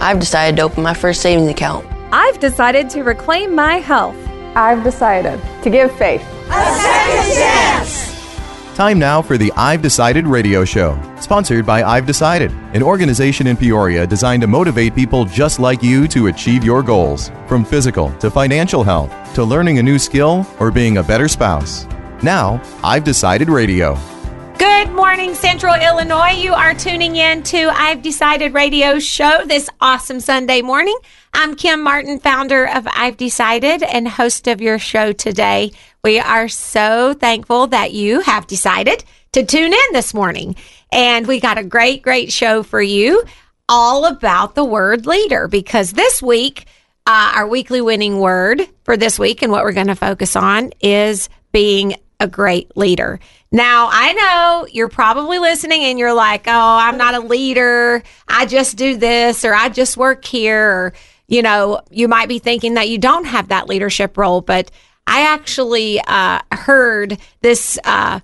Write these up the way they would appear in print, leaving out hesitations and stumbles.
I've decided to open my first savings account. I've decided to reclaim my health. I've decided to give faith a second chance. Time now for the I've Decided radio show, sponsored by I've Decided, an organization in Peoria designed to motivate people just like you to achieve your goals, from physical to financial health, to learning a new skill or being a better spouse. Now, I've Decided radio. Good morning, Central Illinois. You are tuning in to I've Decided radio show this awesome Sunday morning. I'm Kim Martin, founder of I've Decided and host of your show today. We are so thankful that you have decided to tune in this morning. And we got a great show for you all about the word leader, because this week, our weekly winning word for this week and what we're going to focus on is being a great leader. Now, I know you're probably listening and you're like, oh, I'm not a leader. I just do this, or I just work here. Or, you know, you might be thinking that you don't have that leadership role, but I actually heard this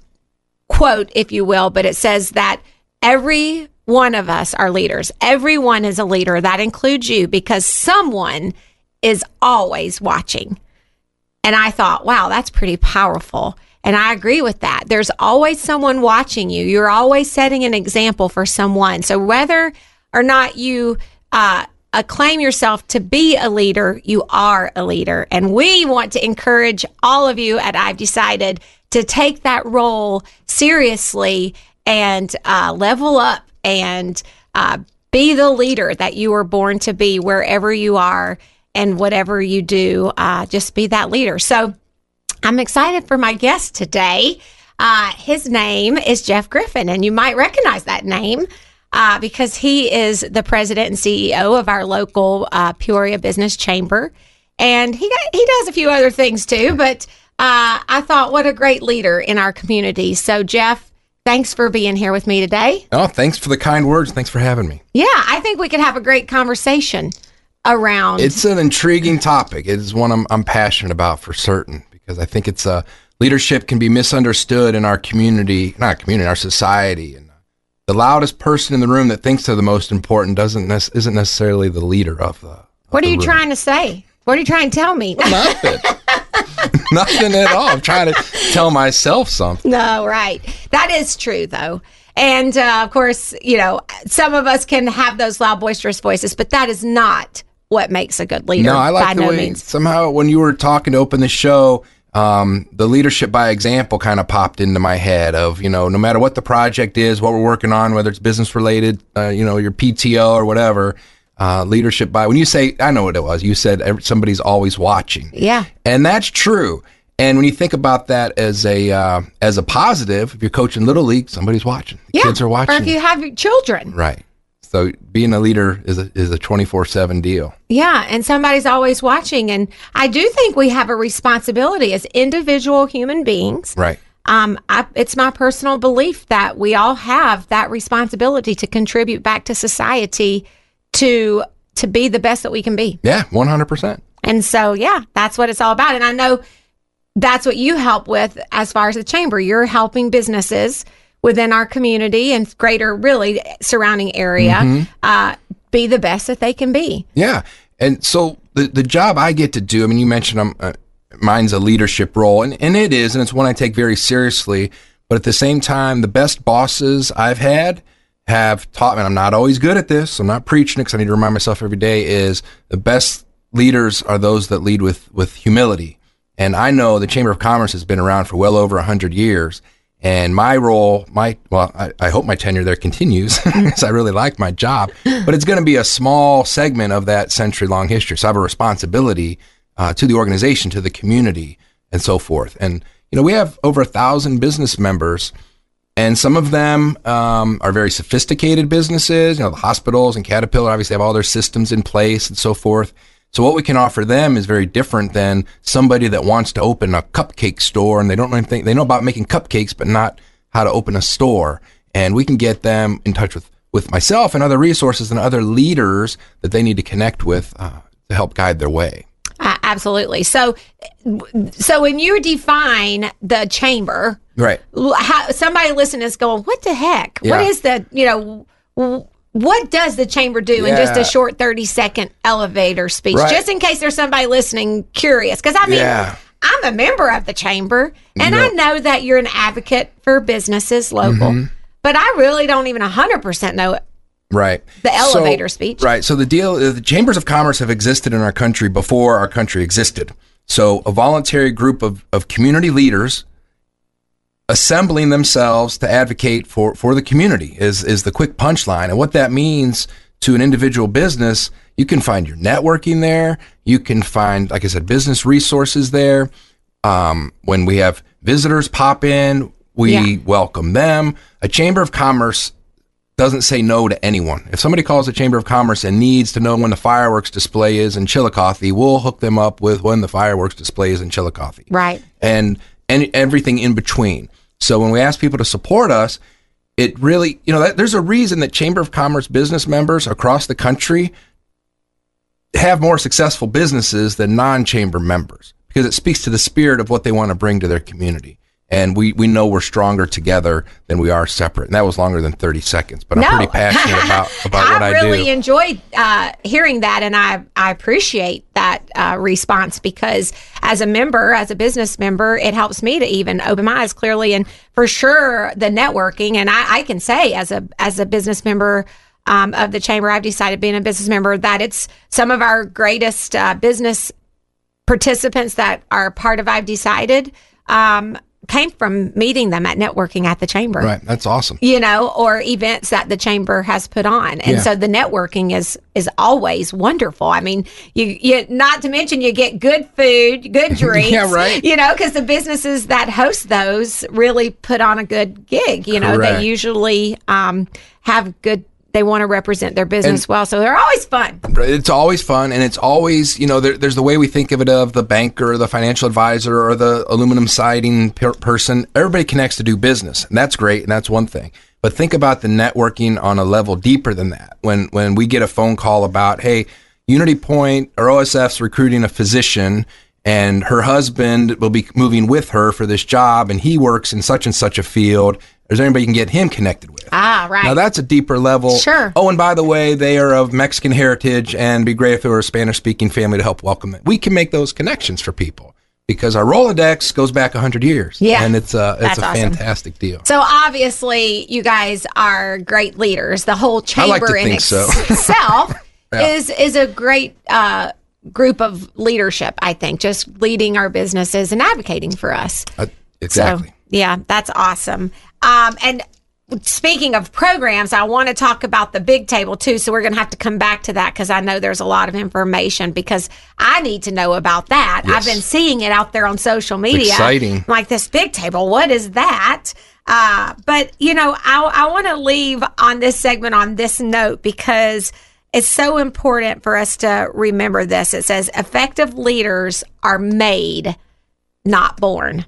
quote, if you will, but it says that every one of us are leaders. Everyone is a leader. That includes you, because someone is always watching. And I thought, wow, that's pretty powerful. And I agree with that. There's always someone watching you. You're always setting an example for someone. So whether or not you acclaim yourself to be a leader, you are a leader. And we want to encourage all of you at I've Decided to take that role seriously and level up and be the leader that you were born to be wherever you are and whatever you do. Just be that leader. So I'm excited for my guest today. His name is Jeff Griffin, and you might recognize that name because he is the president and CEO of our local Peoria Business Chamber. And he does a few other things too, but I thought, what a great leader in our community. So, Jeff, thanks for being here with me today. Oh, thanks for the kind words. Thanks for having me. Yeah, I think we could have a great conversation around. It's an intriguing topic. It is one I'm passionate about for certain, because I think it's leadership can be misunderstood in our community, our society. And the loudest person in the room that thinks they're the most important isn't necessarily the leader of the. What are you trying to say? What are you trying to tell me? Nothing. Nothing at all. I'm trying to tell myself something. No, right. That is true, though. And of course, you know, some of us can have those loud, boisterous voices, but that is not what makes a good leader. No, I like the way somehow when you were talking to open the show, the leadership by example kind of popped into my head of, you know, no matter what the project is, what we're working on, whether it's business related, you know, your PTO or whatever, leadership by, when you say, I know what it was, you said somebody's always watching. Yeah. And that's true. And when you think about that as a positive, if you're coaching Little League, somebody's watching. The kids are watching. Or if you have your children. Right. So being a leader is a 24/7 deal. Yeah, and somebody's always watching. And I do think we have a responsibility as individual human beings. Right. It's my personal belief that we all have that responsibility to contribute back to society to be the best that we can be. Yeah, 100%. And so, yeah, that's what it's all about. And I know that's what you help with as far as the chamber. You're helping businesses within our community and greater, really, surrounding area be the best that they can be. Yeah. And so the job I get to do, I mean, you mentioned mine's a leadership role, and it is, and it's one I take very seriously. But at the same time, the best bosses I've had have taught me, and I'm not always good at this, I'm not preaching it because I need to remind myself every day, is the best leaders are those that lead with humility. And I know the Chamber of Commerce has been around for well over 100 years. And my role, I hope my tenure there continues because I really like my job, but it's going to be a small segment of that century-long history. So I have a responsibility to the organization, to the community, and so forth. And, you know, we have over 1,000 business members, and some of them are very sophisticated businesses. You know, the hospitals and Caterpillar obviously have all their systems in place and so forth. So what we can offer them is very different than somebody that wants to open a cupcake store and they don't really think, they know about making cupcakes, but not how to open a store. And we can get them in touch with myself and other resources and other leaders that they need to connect with to help guide their way. Absolutely. So when you define the chamber, right? Somebody listening is going, "What the heck? Yeah. What is the what does the chamber do in just a short 30-second elevator speech? Right. Just in case there's somebody listening curious. Because, I mean, I'm a member of the chamber, and I know that you're an advocate for businesses local, but I really don't even 100% know the elevator speech. Right. So the chambers of commerce have existed in our country before our country existed. So a voluntary group of community leaders assembling themselves to advocate for the community is the quick punchline. And what that means to an individual business, you can find your networking there. You can find, like I said, business resources there. When we have visitors pop in, we welcome them. A chamber of commerce doesn't say no to anyone. If somebody calls the Chamber of Commerce and needs to know when the fireworks display is in Chillicothe, we'll hook them up with when the fireworks display is in Chillicothe. Right. And everything in between. So when we ask people to support us, it really, there's a reason that Chamber of Commerce business members across the country have more successful businesses than non-chamber members, because it speaks to the spirit of what they want to bring to their community. And we know we're stronger together than we are separate. And that was longer than 30 seconds, but I'm pretty passionate about what I do. I really enjoyed hearing that, and I appreciate that response, because as a business member, it helps me to even open my eyes clearly. And for sure, the networking, and I can say as a business member of the chamber, I've decided, being a business member, that it's some of our greatest business participants that are part of I've Decided came from meeting them at networking at the chamber. Right. That's awesome. Or events that the chamber has put on. And so the networking is always wonderful. I mean, you not to mention you get good food, good drinks. Yeah, right. Because the businesses that host those really put on a good gig. They usually have good. They want to represent their business well, so they're always fun. It's always fun, and it's always, there's the way we think of it, of the banker, the financial advisor, or the aluminum siding person. Everybody connects to do business, and that's great, and that's one thing. But think about the networking on a level deeper than that. When we get a phone call about, hey, Unity Point or OSF's recruiting a physician, and her husband will be moving with her for this job, and he works in such and such a field. Is there anybody you can get him connected with? Ah, right. Now, that's a deeper level. Sure. Oh, and by the way, they are of Mexican heritage, and it'd be great if they were a Spanish-speaking family to help welcome them. We can make those connections for people, because our Rolodex goes back 100 years. Yeah. And it's a awesome. fantastic deal. So, obviously, you guys are great leaders. The whole chamber in itself is a great group of leadership, I think, just leading our businesses and advocating for us. Exactly. So, yeah, that's awesome. And speaking of programs, I want to talk about the Big Table too. So we're going to have to come back to that, because I know there's a lot of information, because I need to know about that. Yes. I've been seeing it out there on social media. Exciting. Like this Big Table. What is that? But, I want to leave on this segment on this note, because it's so important for us to remember this. It says effective leaders are made, not born.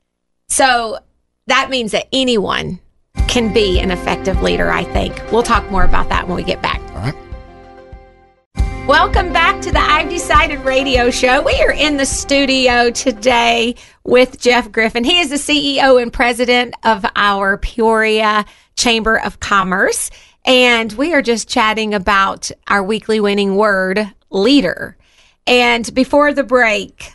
So that means that anyone can be an effective leader, I think. We'll talk more about that when we get back. All right. Welcome back to the I've Decided radio show. We are in the studio today with Jeff Griffin. He is the CEO and president of our Peoria Chamber of Commerce. And we are just chatting about our weekly winning word, leader. And before the break,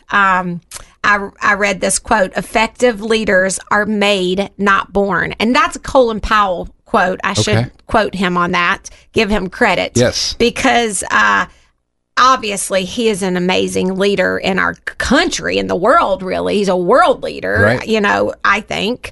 I read this quote: effective leaders are made, not born. And that's a Colin Powell quote. I should quote him on that, give him credit. Yes. Because obviously he is an amazing leader in our country, in the world, really. He's a world leader, right. I think.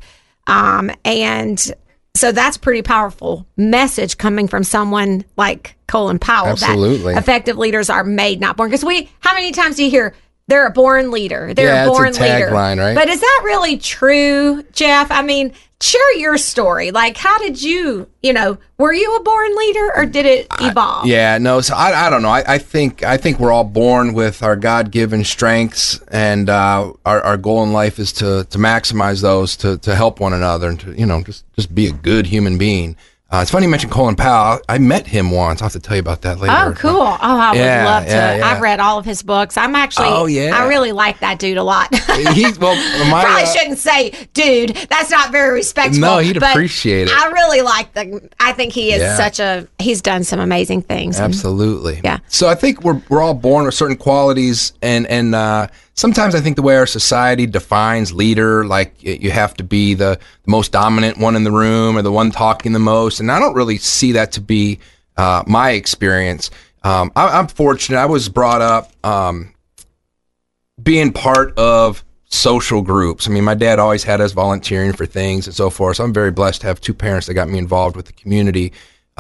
And so that's pretty powerful message coming from someone like Colin Powell. Absolutely. That effective leaders are made, not born. Because how many times do you hear, they're a born leader. They're a born it's a tagline, right? But is that really true, Jeff? I mean, share your story. Like, how did you, were you a born leader, or did it evolve? So I don't know. I think we're all born with our God-given strengths, and our goal in life is to maximize those, to help one another, and to just be a good human being. It's funny you mentioned Colin Powell. I met him once. I'll have to tell you about that later. Oh, cool. Oh, I would love to. Yeah. I've read all of his books. I'm actually, I really like that dude a lot. Probably shouldn't say dude. That's not very respectful. No, he'd appreciate it. I really like I think he is he's done some amazing things. Absolutely. Yeah. So I think we're all born with certain qualities, and sometimes I think the way our society defines leader, like you have to be the most dominant one in the room or the one talking the most. And I don't really see that to be my experience. I'm fortunate. I was brought up being part of social groups. I mean, my dad always had us volunteering for things and so forth. So I'm very blessed to have two parents that got me involved with the community.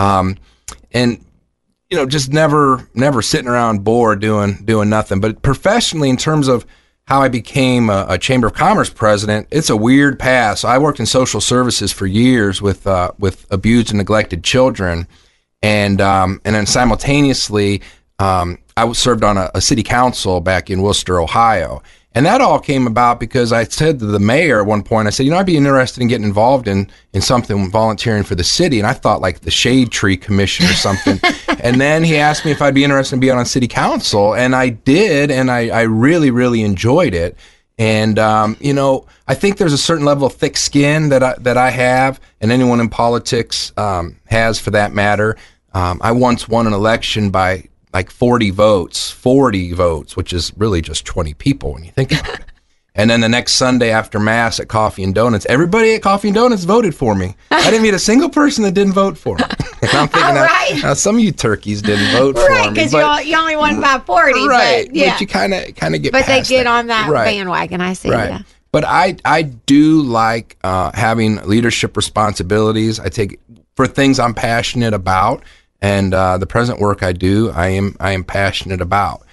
And just never sitting around bored doing nothing. But professionally, in terms of how I became a Chamber of Commerce president, it's a weird path. So I worked in social services for years with abused and neglected children, and then simultaneously I was served on a city council back in Worcester, Ohio. And that all came about because I said to the mayor at one point, I said, I'd be interested in getting involved in something volunteering for the city. And I thought like the Shade Tree Commission or something. And then he asked me if I'd be interested in being on city council. And I did. And I really, really enjoyed it. And, I think there's a certain level of thick skin that I have, and anyone in politics has for that matter. I once won an election by like 40 votes, which is really just 20 people when you think about it. And then the next Sunday after Mass at Coffee and Donuts, everybody at Coffee and Donuts voted for me. I didn't meet a single person that didn't vote for me. And I'm thinking, now some of you turkeys didn't vote for me. Right, because you only won by 40. Right, but you kind of get But past they get that. on that bandwagon, I see. Right. Yeah. But I do like having leadership responsibilities. I take for things I'm passionate about. And the present work I do, I am passionate about.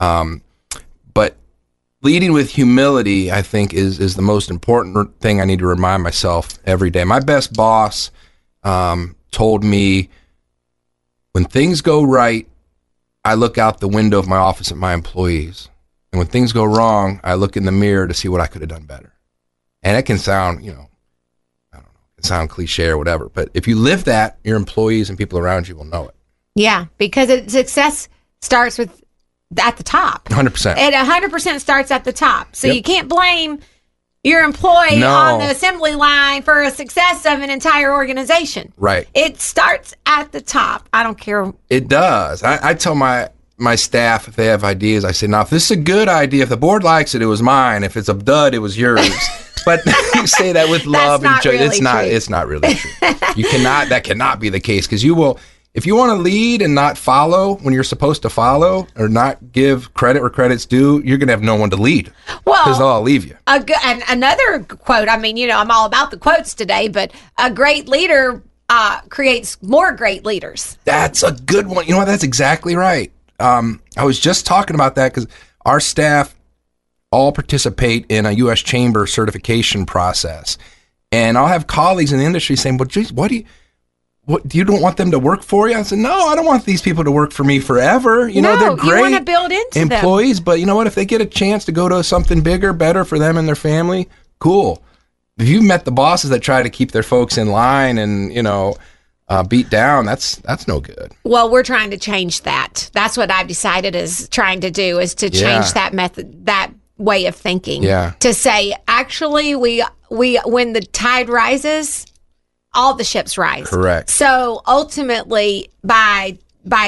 But leading with humility, I think, is the most important thing I need to remind myself every day. My best boss told me, when things go right, I look out the window of my office at my employees. And when things go wrong, I look in the mirror to see what I could have done better. And it can sound, sound cliche or whatever, but if you live that, your employees and people around you will know it. Yeah, because success starts at the top. 100%. It 100% starts at the top. So you can't blame your employee on the assembly line for a success of an entire organization. Right. It starts at the top. I don't care. It does. I tell my staff, if they have ideas, I say, now, if this is a good idea, if the board likes it, it was mine. If it's a dud, it was yours. But you say that with love and joy. Really it's not really true. That cannot be the case, because you will, if you want to lead and not follow when you're supposed to follow, or not give credit where credit's due, you're going to have no one to lead. Well, because they'll all leave you. And another quote, I'm all about the quotes today, but a great leader creates more great leaders. That's a good one. You know what? That's exactly right. I was just talking about that because our staff all participate in a U.S. Chamber certification process. And I'll have colleagues in the industry saying, well, geez, you don't want them to work for you? I said, no, I don't want these people to work for me forever. They're great. You want to build into employees, but you know what? If they get a chance to go to something bigger, better for them and their family, cool. If you've met the bosses that try to keep their folks in line and, beat down, that's no good. Well, we're trying to change that. That's what I've decided is trying to do, is to change that method, that way of thinking. Yeah. To say, actually, we when the tide rises, all the ships rise. Correct. So ultimately, by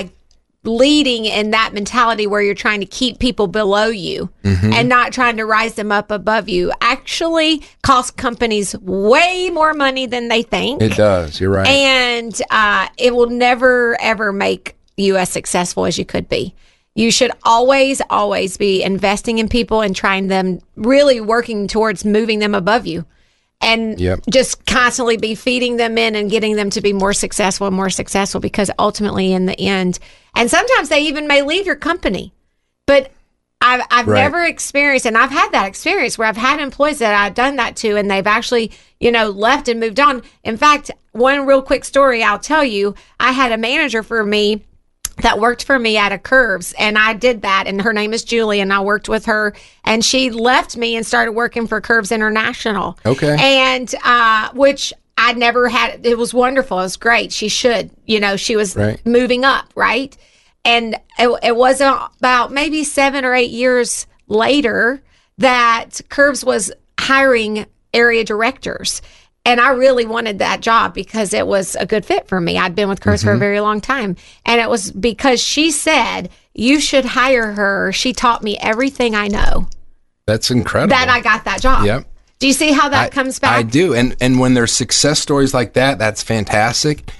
leading in that mentality where you're trying to keep people below you and not trying to rise them up above you, actually costs companies way more money than they think. It does. You're right. And it will never, ever make you as successful as you could be. You should always, always be investing in people and trying them, really working towards moving them above you. And just constantly be feeding them in and getting them to be more successful, because ultimately in the end, and sometimes they even may leave your company. But I've never experienced, and I've had that experience where I've had employees that I've done that to, and they've actually, left and moved on. In fact, one real quick story I'll tell you, I had a manager for me that worked for me at a Curves, and I did that, and her name is Julie, and I worked with her, and she left me and started working for Curves International. Okay. And which I never had, it was wonderful. It was great. She should, she was moving up, right? And it wasn't about maybe 7 or 8 years later that Curves was hiring area directors. And I really wanted that job because it was a good fit for me. I'd been with Curves for a very long time. And it was because she said, you should hire her. She taught me everything I know. That's incredible. That I got that job. Yep. Do you see how that comes back? I do. And when there's success stories like that, that's fantastic.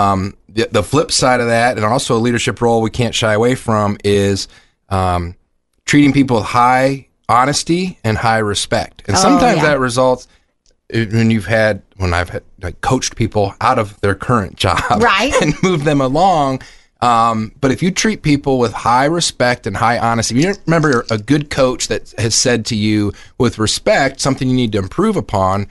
The flip side of that, and also a leadership role we can't shy away from, is treating people with high honesty and high respect. And sometimes that results when I've coached people out of their current job and moved them along. But if you treat people with high respect and high honesty, you remember a good coach that has said to you with respect something you need to improve upon,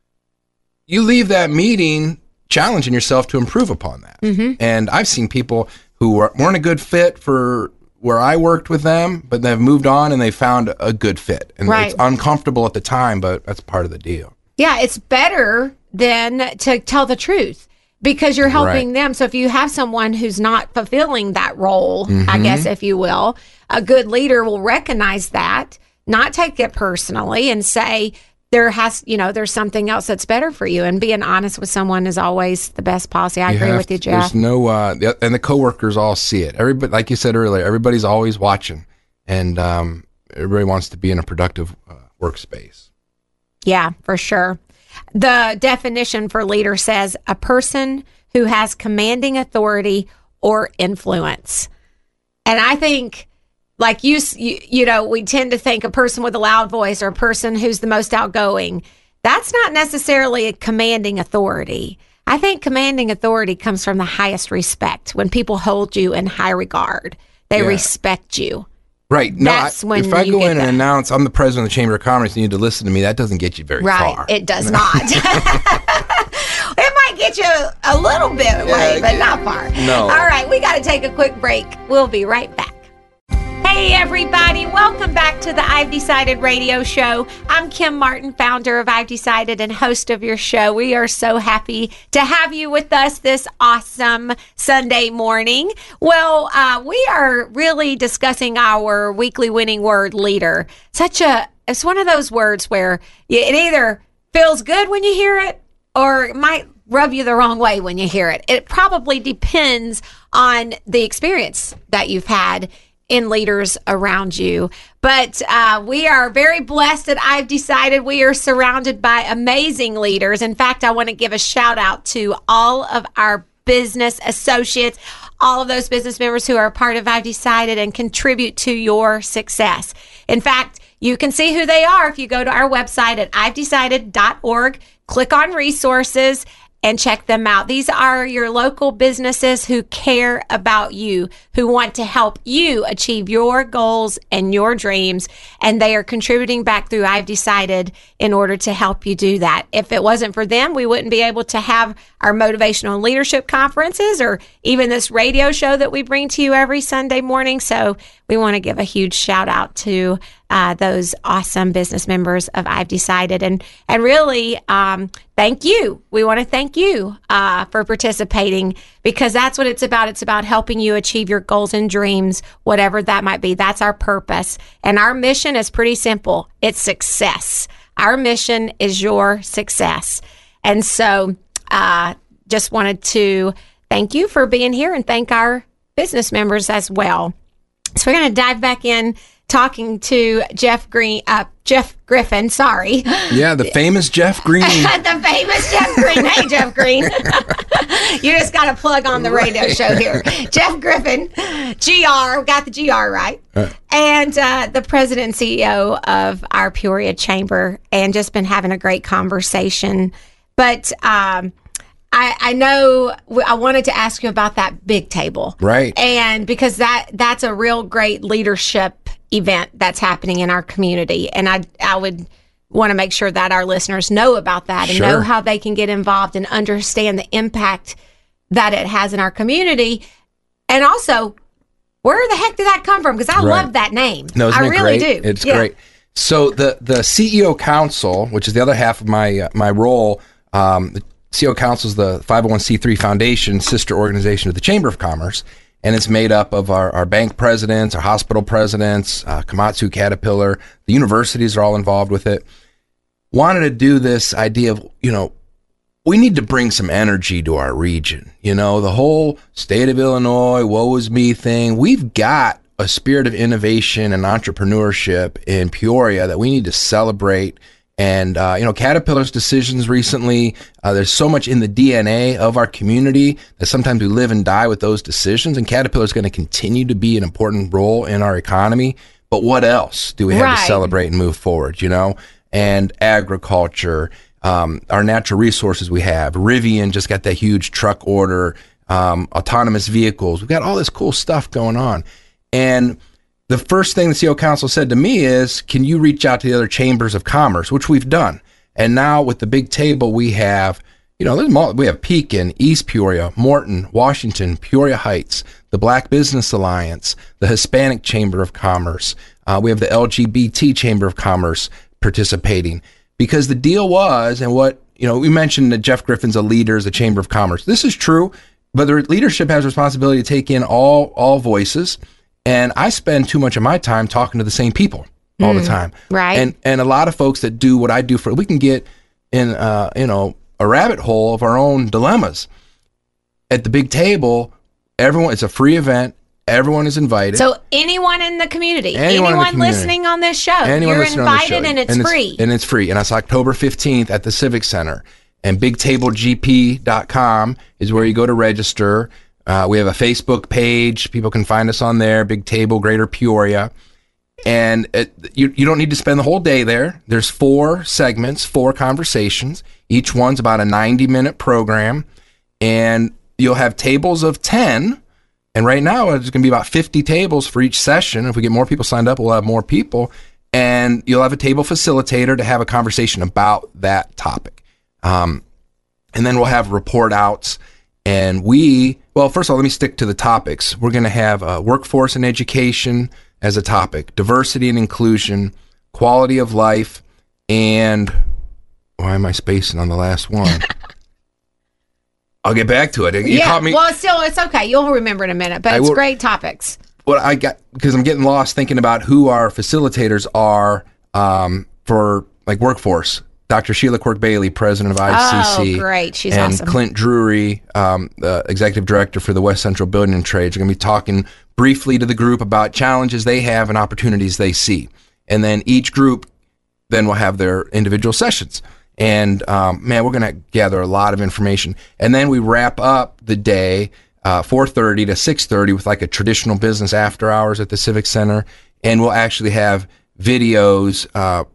you leave that meeting challenging yourself to improve upon that. And I've seen people who weren't a good fit for where I worked with them, but they've moved on and they found a good fit. And it's uncomfortable at the time, but that's part of the deal. Yeah, it's better than to tell the truth because you're helping them. So if you have someone who's not fulfilling that role, I guess, if you will, a good leader will recognize that, not take it personally and say, there's something else that's better for you. And being honest with someone is always the best policy. I agree with you, Jeff. There's no, and the coworkers all see it. Everybody, like you said earlier, everybody's always watching, and everybody wants to be in a productive workspace. Yeah, for sure. The definition for leader says a person who has commanding authority or influence. And I think, like we tend to think a person with a loud voice or a person who's the most outgoing. That's not necessarily a commanding authority. I think commanding authority comes from the highest respect. When people hold you in high regard, they respect you. Right. No, if I go in and announce I'm the president of the Chamber of Commerce and you need to listen to me, that doesn't get you very far. Right. It does not. It might get you a little bit away, but not far. No. All right. We got to take a quick break. We'll be right back. Hey, everybody. Welcome back to the I've Decided radio show. I'm Kim Martin, founder of I've Decided and host of your show. We are so happy to have you with us this awesome Sunday morning. Well, we are really discussing our weekly winning word, leader. It's one of those words where it either feels good when you hear it or it might rub you the wrong way when you hear it. It probably depends on the experience that you've had in leaders around you. But we are very blessed that I've Decided we are surrounded by amazing leaders. In fact, I want to give a shout out to all of our business associates, all of those business members who are a part of I've Decided and contribute to your success. In fact, you can see who they are if you go to our website at ivedecided.org, click on resources, and check them out. These are your local businesses who care about you, who want to help you achieve your goals and your dreams, and they are contributing back through I've Decided in order to help you do that. If it wasn't for them, we wouldn't be able to have our motivational leadership conferences or even this radio show that we bring to you every Sunday morning. So we want to give a huge shout out to those awesome business members of I've Decided. And really, thank you. We want to thank you for participating because that's what it's about. It's about helping you achieve your goals and dreams, whatever that might be. That's our purpose. And our mission is pretty simple. It's success. Our mission is your success. And so just wanted to thank you for being here and thank our business members as well. So we're going to dive back in talking to Jeff Griffin, sorry. Yeah, the famous Jeff Green. The famous Jeff Green. Hey, Jeff Green. You just got to plug on the radio show here. Jeff Griffin, GR, got the GR right. And the president and CEO of our Peoria Chamber, and just been having a great conversation. But I know I wanted to ask you about that big table. Right. And because that's a real great leadership event that's happening in our community. And I would want to make sure that our listeners know about that and know how they can get involved and understand the impact that it has in our community. And also, where the heck did that come from? Because I love that name. No, I really do. It's great. So the CEO Council, which is the other half of my role, the CO Council is the 501c3 foundation, sister organization of the Chamber of Commerce, and it's made up of our bank presidents, our hospital presidents, Komatsu, Caterpillar. The universities are all involved with it. Wanted to do this idea of, we need to bring some energy to our region. The whole state of Illinois, woe is me thing. We've got a spirit of innovation and entrepreneurship in Peoria that we need to celebrate. And, Caterpillar's decisions recently, there's so much in the DNA of our community that sometimes we live and die with those decisions. And Caterpillar is going to continue to be an important role in our economy. But what else do we have to celebrate and move forward, And agriculture, our natural resources we have. Rivian just got that huge truck order, autonomous vehicles. We've got all this cool stuff going on. And the first thing the CO Council said to me is, can you reach out to the other chambers of commerce, which we've done. And now with the big table, we have, we have Pekin, East Peoria, Morton, Washington, Peoria Heights, the Black Business Alliance, the Hispanic Chamber of Commerce. We have the LGBT Chamber of Commerce participating, because the deal was, and what, we mentioned that Jeff Griffin's a leader as a Chamber of Commerce. This is true, but the leadership has a responsibility to take in all voices. And I spend too much of my time talking to the same people all the time. Right. And a lot of folks that do what I do we can get in, a rabbit hole of our own dilemmas. At the big table, it's a free event. Everyone is invited. So anyone in the community, anyone listening on this show, you're invited and it's free. And it's free. And it's October 15th at the Civic Center. And bigtablegp.com is where you go to register. We have a Facebook page. People can find us on there, Big Table Greater Peoria. And you don't need to spend the whole day there. There's 4 segments, 4 conversations. Each one's about a 90-minute program. And you'll have tables of 10. And right now, there's going to be about 50 tables for each session. If we get more people signed up, we'll have more people. And you'll have a table facilitator to have a conversation about that topic. And then we'll have report outs. And first of all, let me stick to the topics. We're going to have workforce and education as a topic, diversity and inclusion, quality of life, and why am I spacing on the last one? I'll get back to it. You caught me. Well, still, it's okay. You'll remember in a minute, but it's great topics. Well, because I'm getting lost thinking about who our facilitators are for workforce. Dr. Sheila Quirk-Bailey, president of ICC. Oh, great. She's and awesome. Clint Drury, the executive director for the West Central Building and Trades, are going to be talking briefly to the group about challenges they have and opportunities they see. And then each group then will have their individual sessions. And, we're going to gather a lot of information. And then we wrap up the day, 4:30 to 6:30 with a traditional business after hours at the Civic Center. And we'll actually have videos,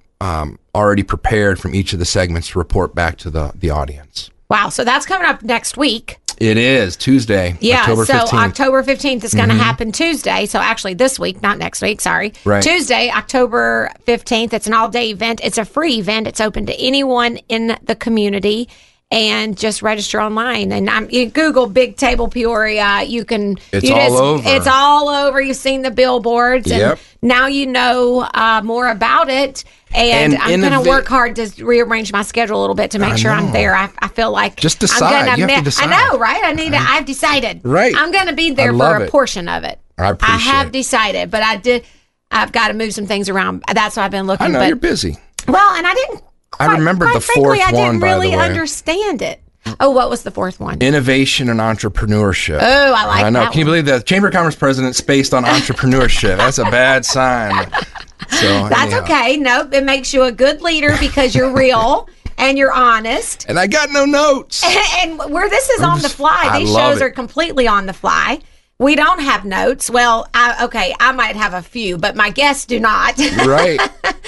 already prepared from each of the segments to report back to the audience. Wow. So that's coming up next week. It is Tuesday, October 15th. October 15th is going to happen Tuesday. So actually this week, not next week, sorry. Right. Tuesday, October 15th. It's an all-day event. It's a free event. It's open to anyone in the community. And just register online. And you Google Big Table Peoria. It's all over. It's all over. You've seen the billboards. And now you know more about it. And I'm going to work hard to rearrange my schedule a little bit to make sure I'm there. I feel like just decide. You have to decide. I know, right? I've decided. Right. I'm going to be there for a portion of it. I appreciate it. I have decided, but I've got to move some things around. That's why I've been looking. I know you're busy. Well, and I didn't. I remembered the fourth one, by the way. I didn't really understand it. Oh, what was the fourth one? Innovation and entrepreneurship. Oh, I like that. I know. Can you believe that? Chamber of Commerce president spaced on entrepreneurship. That's a bad sign. So that's okay. No, it makes you a good leader because you're real and you're honest. And I got no notes. And where this is on the fly, these shows are completely on the fly. We don't have notes. Well, I might have a few, but my guests do not. Right.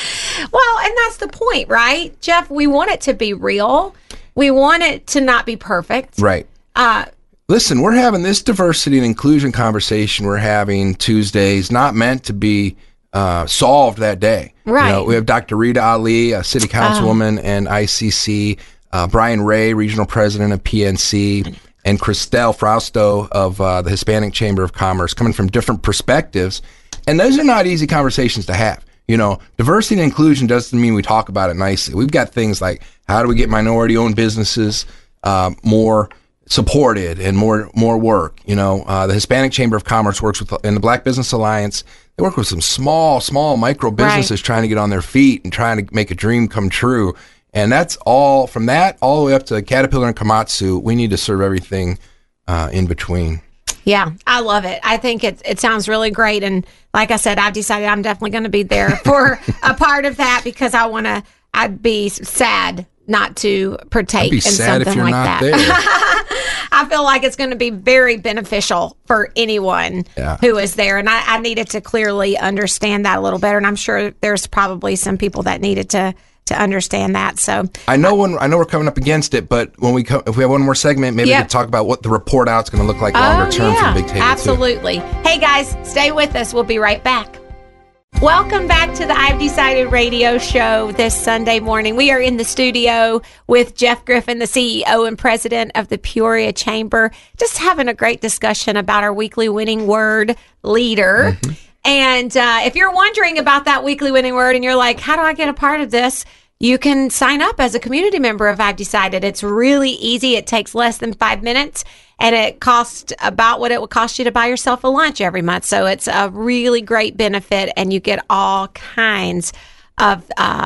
Well, and that's the point, right, Jeff? We want it to be real. We want it to not be perfect. Right. Listen, we're having this diversity and inclusion conversation we're having Tuesdays, not meant to be solved that day. Right. We have Dr. Rita Ali, a city councilwoman and ICC, Brian Ray, regional president of PNC, and Christelle Frausto of the Hispanic Chamber of Commerce, coming from different perspectives. And those are not easy conversations to have. Diversity and inclusion doesn't mean we talk about it nicely. We've got things like, how do we get minority-owned businesses more supported and more work. The Hispanic Chamber of Commerce works with, and the Black Business Alliance, they work with some small micro businesses trying to get on their feet and trying to make a dream come true. And that's all, from that all the way up to Caterpillar and Komatsu, we need to serve everything in between. Yeah, I love it. I think it sounds really great. And like I said, I've decided I'm definitely going to be there for a part of that because I'd be sad not to partake in something like that. I feel like it's going to be very beneficial for anyone who is there. And I needed to clearly understand that a little better. And I'm sure there's probably some people that needed to understand that. So I know we're coming up against it, but if we have one more segment, maybe we can talk about what the report out's going to look like longer term for the Big Table. Absolutely. Too. Hey guys, stay with us. We'll be right back. Welcome back to the I've Decided radio show this Sunday morning. We are in the studio with Jeff Griffin, the CEO and president of the Peoria Chamber, just having a great discussion about our weekly winning word, leader. Mm-hmm. And if you're wondering about that weekly winning word and you're like, how do I get a part of this? You can sign up as a community member of I've Decided. It's really easy. It takes less than 5 minutes, and it costs about what it would cost you to buy yourself a lunch every month. So it's a really great benefit, and you get all kinds of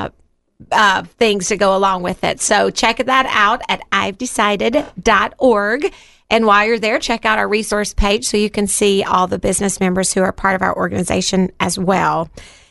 things to go along with it. So check that out at ivedecided.org. And while you're there, check out our resource page so you can see all the business members who are part of our organization as well.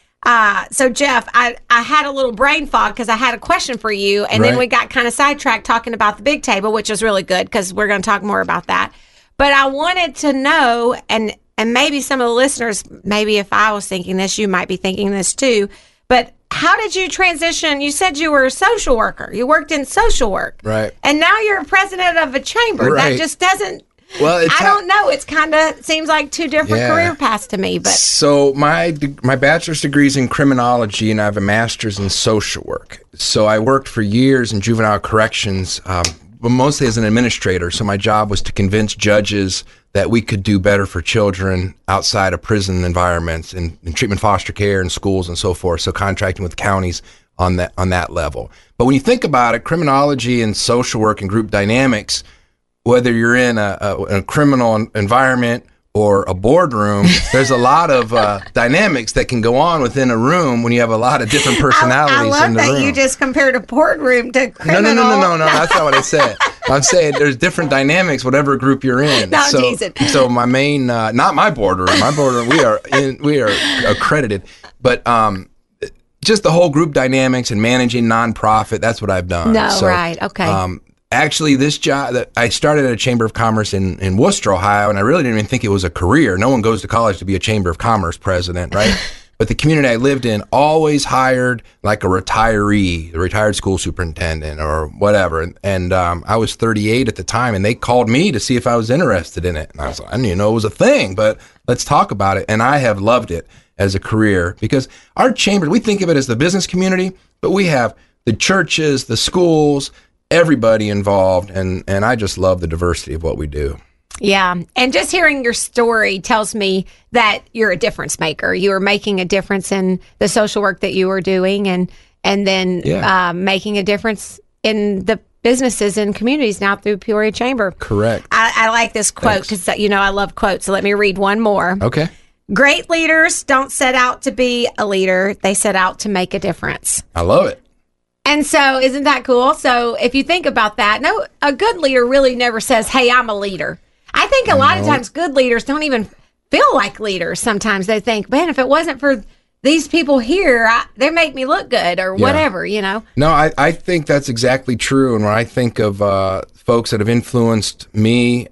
So Jeff, I had a little brain fog because I had a question for you, and then we got kind of sidetracked talking about the big table, which is really good because we're going to talk more about that. But I wanted to know, and maybe some of the listeners, maybe if I was thinking this, you might be thinking this too, but how did you transition? You said you were a social worker. You worked in social work. Right. And now you're a president of a chamber. Right. That just doesn't... Well, I don't know. It's kind of seems like two different career paths to me. But so my bachelor's degree is in criminology, and I have a master's in social work. So I worked for years in juvenile corrections, but mostly as an administrator. So my job was to convince judges that we could do better for children outside of prison environments, in treatment foster care and schools and so forth. So contracting with counties on that level. But when you think about it, criminology and social work and group dynamics, whether you're in a criminal environment or a boardroom, there's a lot of dynamics that can go on within a room when you have a lot of different personalities in the room. I love that you just compared a boardroom to criminal. No, that's not what I said. I'm saying there's different dynamics, whatever group you're in. No, teasing. So my main, not my boardroom. My boardroom, we are accredited, but just the whole group dynamics and managing nonprofit. That's what I've done. Right, okay. Actually, this job that I started at a Chamber of Commerce in Worcester, Ohio, and I really didn't even think it was a career. No one goes to college to be a Chamber of Commerce president, right? But the community I lived in always hired like a retiree, a retired school superintendent or whatever. And I was 38 at the time, and they called me to see if I was interested in it. And I was like, I didn't even know it was a thing, but let's talk about it. And I have loved it as a career because our chamber, we think of it as the business community, but we have the churches, the schools, everybody involved, and I just love the diversity of what we do. Yeah, and just hearing your story tells me that you're a difference maker. You are making a difference in the social work that you were doing, and then making a difference in the businesses and communities now through Peoria Chamber. Correct. I like this quote because I love quotes. So let me read one more. Okay. Great leaders don't set out to be a leader; they set out to make a difference. I love it. And so isn't that cool? So if you think about that, no, a good leader really never says, hey, I'm a leader. I think a lot of times good leaders don't even feel like leaders. Sometimes they think, man, if it wasn't for these people here, they make me look good or whatever, No, I think that's exactly true. And when I think of folks that have influenced me,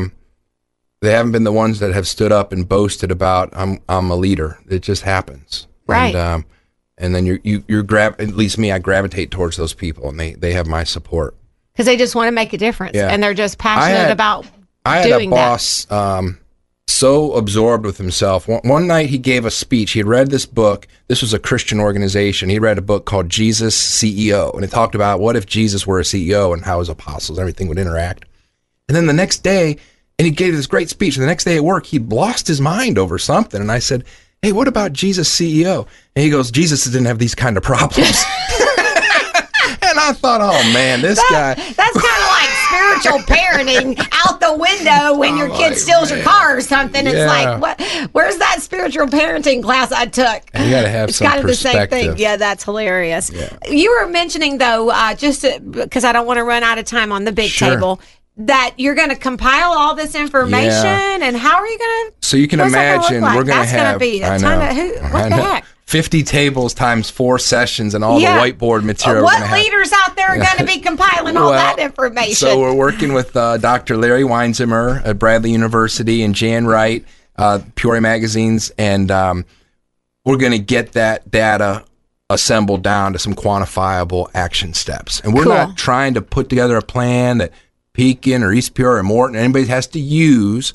they haven't been the ones that have stood up and boasted about, I'm a leader. It just happens. Right. And then at least me, I gravitate towards those people, and they have my support. Because they just want to make a difference, and they're just passionate about doing that. I had a boss so absorbed with himself. One night he gave a speech. He had read this book. This was a Christian organization. He read a book called Jesus CEO, and it talked about what if Jesus were a CEO and how his apostles, everything would interact. And then the next day, and he gave this great speech, and the next day at work, he lost his mind over something. And I said, hey, what about Jesus CEO? And he goes, Jesus didn't have these kind of problems. And I thought, oh man, this guy. That's kind of like spiritual parenting out the window when your kid steals your car or something. It's like, what? Where's that spiritual parenting class I took? You got to have some kind of perspective. The same thing. Yeah, that's hilarious. Yeah. You were mentioning, though, just because I don't want to run out of time on the big table, that you're going to compile all this information, and how are you going to? So you can imagine we're going to have. That's going to be a ton of what the heck? 50 tables times 4 sessions and all the whiteboard material. What leaders out there are going to be compiling all that information? So we're working with Dr. Larry Weinzimmer at Bradley University and Jan Wright, Peoria Magazines, and we're going to get that data assembled down to some quantifiable action steps. And we're not trying to put together a plan that Pekin or East Peoria or Morton, anybody has to use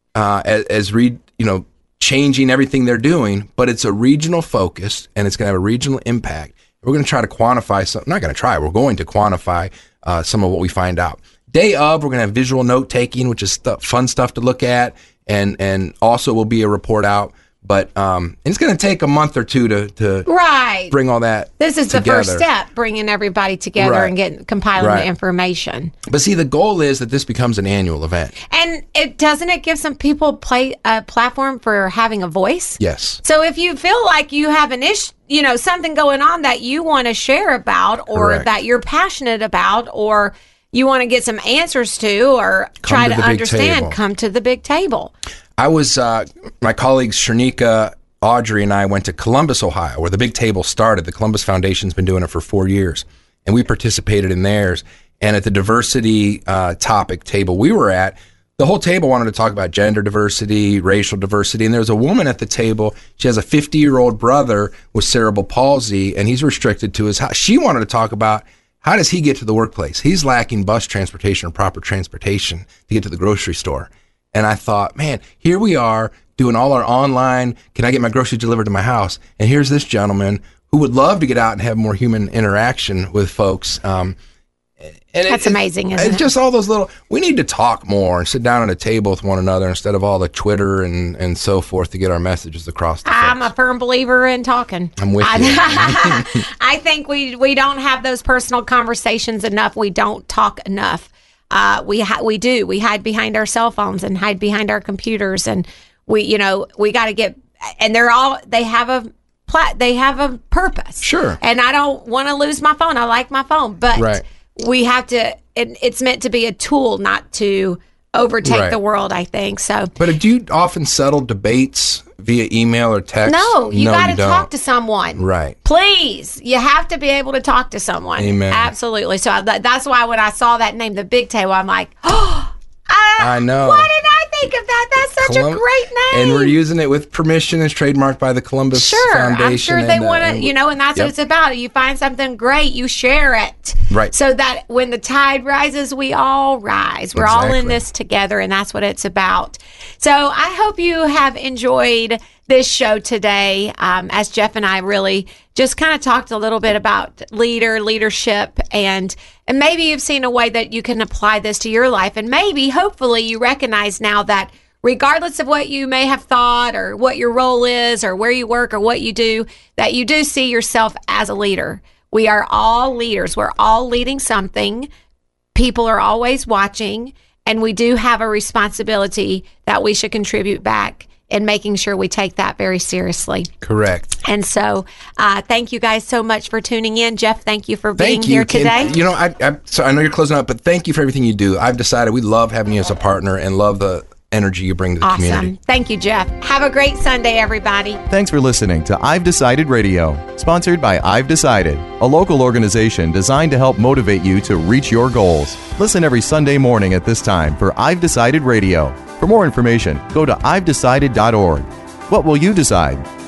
changing everything they're doing, but it's a regional focus and it's going to have a regional impact. We're going to try to quantify some. Not going to try. We're going to quantify some of what we find out. Day of, we're going to have visual note taking, which is fun stuff to look at, and also will be a report out. But it's going to take a month or two to bring all that. This is together. The first step, bringing everybody together and compiling the information. But see, the goal is that this becomes an annual event. And doesn't it give some people a platform for having a voice? Yes. So if you feel like you have an issue, something going on that you want to share about, or that you're passionate about, or you want to get some answers to, or try to understand, come to the big table. I was, my colleagues Shernika, Audrey, and I went to Columbus, Ohio, where the Big Table started. The Columbus Foundation's been doing it for 4 years, and we participated in theirs. And at the diversity topic table we were at, the whole table wanted to talk about gender diversity, racial diversity, and there was a woman at the table. She has a 50-year-old brother with cerebral palsy, and he's restricted to his house. She wanted to talk about how does he get to the workplace? He's lacking bus transportation or proper transportation to get to the grocery store. And I thought, man, here we are doing all our online, can I get my groceries delivered to my house? And here's this gentleman who would love to get out and have more human interaction with folks. That's amazing, isn't it? Just all those we need to talk more and sit down at a table with one another instead of all the Twitter and so forth to get our messages across. I'm a firm believer in talking. I'm with you. I think we don't have those personal conversations enough. We don't talk enough. We hide behind our cell phones and hide behind our computers, and we got to get, and they have a purpose. Sure. And I don't want to lose my phone. I like my phone, but we have to, it's meant to be a tool, not to overtake the world, I think. So, but do you often settle debates via email or text? No, you got to talk to someone. Right. Please, you have to be able to talk to someone. Amen. Absolutely. So that's why when I saw that name, the Big Table, I'm like, I know. Why did I think of that? That's such a great name. And we're using it with permission. It's trademarked by the Columbus Foundation. I'm sure they want to, and that's what it's about. You find something great, you share it. Right. So that when the tide rises, we all rise. We're all in this together, and that's what it's about. So I hope you have enjoyed this show today, as Jeff and I really just kind of talked a little bit about leadership, and maybe you've seen a way that you can apply this to your life, and maybe, hopefully, you recognize now that regardless of what you may have thought or what your role is or where you work or what you do, that you do see yourself as a leader. We are all leaders. We're all leading something. People are always watching, and we do have a responsibility that we should contribute back and making sure we take that very seriously. Correct. And so thank you guys so much for tuning in. Jeff, thank you for being here today. So I know you're closing up, but thank you for everything you do. I've decided we love having you as a partner and love the energy you bring to the community. Thank you, Jeff. Have a great Sunday, everybody. Thanks for listening to I've Decided Radio, sponsored by I've Decided, a local organization designed to help motivate you to reach your goals. Listen every Sunday morning at this time for I've Decided Radio. For more information, go to ivedecided.org. What will you decide?